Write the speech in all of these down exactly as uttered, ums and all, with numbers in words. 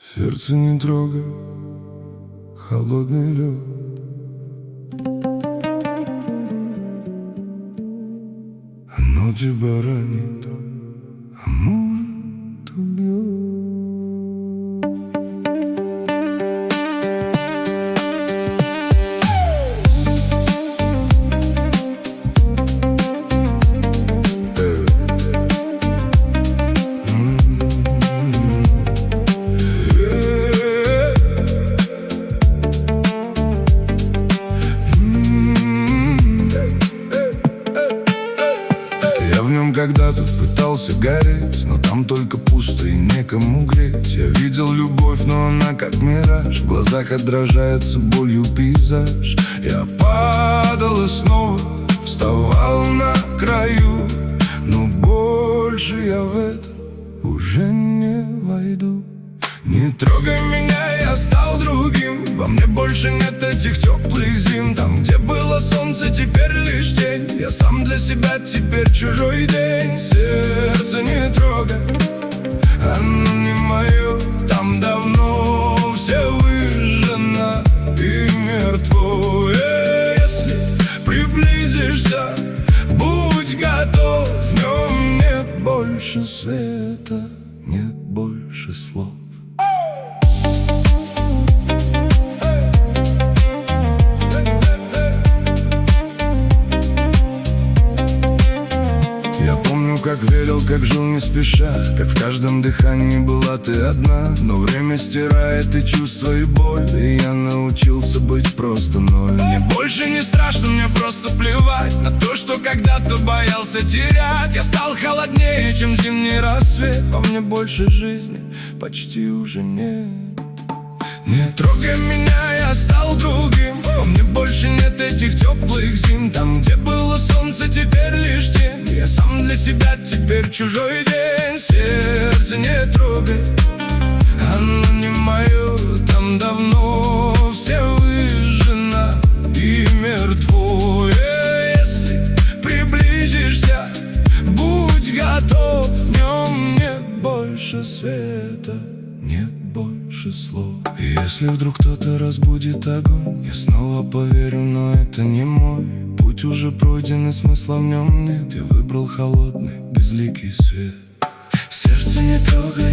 Сердце не трогай, холодный лед. Оно тебя ранит, а может убьет. Я в нем когда-то пытался гореть, но там только пусто и некому греть. Я видел любовь, но она как мираж, в глазах отражается болью пейзаж. Я падал и снова вставал на краю, но больше я в это уже не войду. Не трогай меня, я стал другим. Во мне больше нет этих теплых зим. Там, где было солнце, теперь лишь тень. Я сам для себя теперь чужой день. Сердце не трогай, оно не мое. Там давно все выжжено и мертво. Если приблизишься, будь готов. В нем нет больше света, нет больше слов. Как верил, как жил не спеша, как в каждом дыхании была ты одна. Но время стирает и чувства, и боль, и я научился быть просто ноль. Мне больше не страшно, мне просто плевать на то, что когда-то боялся терять. Я стал холоднее, чем зимний рассвет. Во мне больше жизни почти уже нет. Не трогай меня, я стал другим. Во мне больше нет этих теплых зим. Там, где было солнце, теперь лишь тень. Я сам для себя теперь чужой день. Сердце не трогай, оно не мое. Там давно все выжжено и мертво. Если приблизишься, будь готов. В нем нет больше света, нет больше слов. И если вдруг кто-то разбудит огонь, я снова поверю, но это не мой путь. Уже пройден и смысла в нем нет. Я выбрал холодный, безликий свет. Сердце не трогай,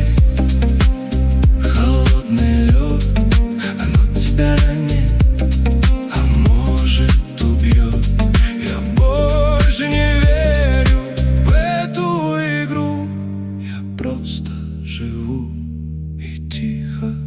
холодный лед. Оно тебя ранит, а может убьет. Я больше не верю в эту игру. Я просто живу и тихо